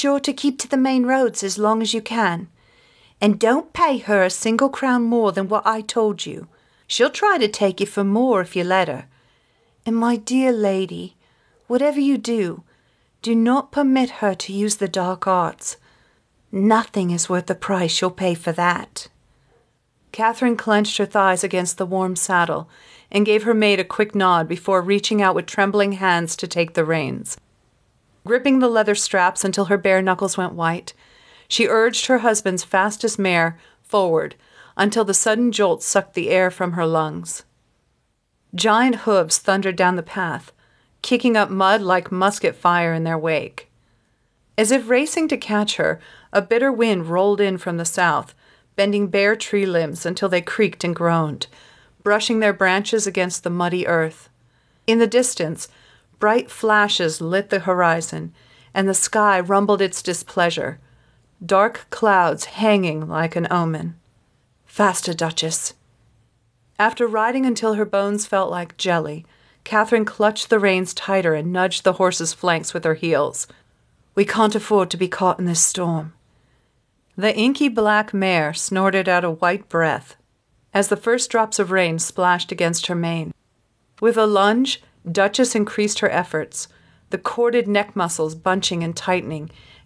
Sure to keep to the main roads as long as you can. And don't pay her a single crown more than what I told you. She'll try to take you for more if you let her. And my dear lady, whatever you do, do not permit her to use the dark arts. Nothing is worth the price you'll pay for that." Catherine clenched her thighs against the warm saddle and gave her maid a quick nod before reaching out with trembling hands to take the reins. Gripping the leather straps until her bare knuckles went white, she urged her husband's fastest mare forward until the sudden jolt sucked the air from her lungs. Giant hooves thundered down the path, kicking up mud like musket fire in their wake. As if racing to catch her, a bitter wind rolled in from the south, bending bare tree limbs until they creaked and groaned, brushing their branches against the muddy earth. In the distance, bright flashes lit the horizon, and the sky rumbled its displeasure, dark clouds hanging like an omen. "Faster, Duchess." After riding until her bones felt like jelly, Catherine clutched the reins tighter and nudged the horse's flanks with her heels. "We can't afford to be caught in this storm." The inky black mare snorted out a white breath as the first drops of rain splashed against her mane. With a lunge, Duchess increased her efforts, the corded neck muscles bunching and tightening